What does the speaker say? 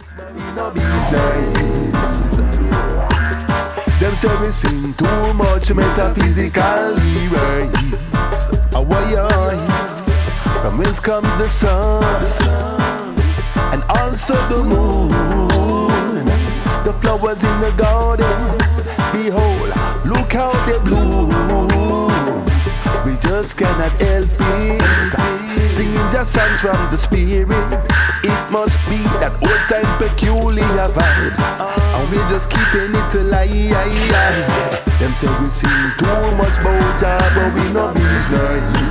No business. Them say we sing too much metaphysically right. From whence comes the sun and also the moon, the flowers in the garden, behold, look how they bloom. We just cannot help it, singing just songs from the spirit. It must be that old time peculiar vibes, and we're just keeping it alive. Them say we sing too much about job, but we no business.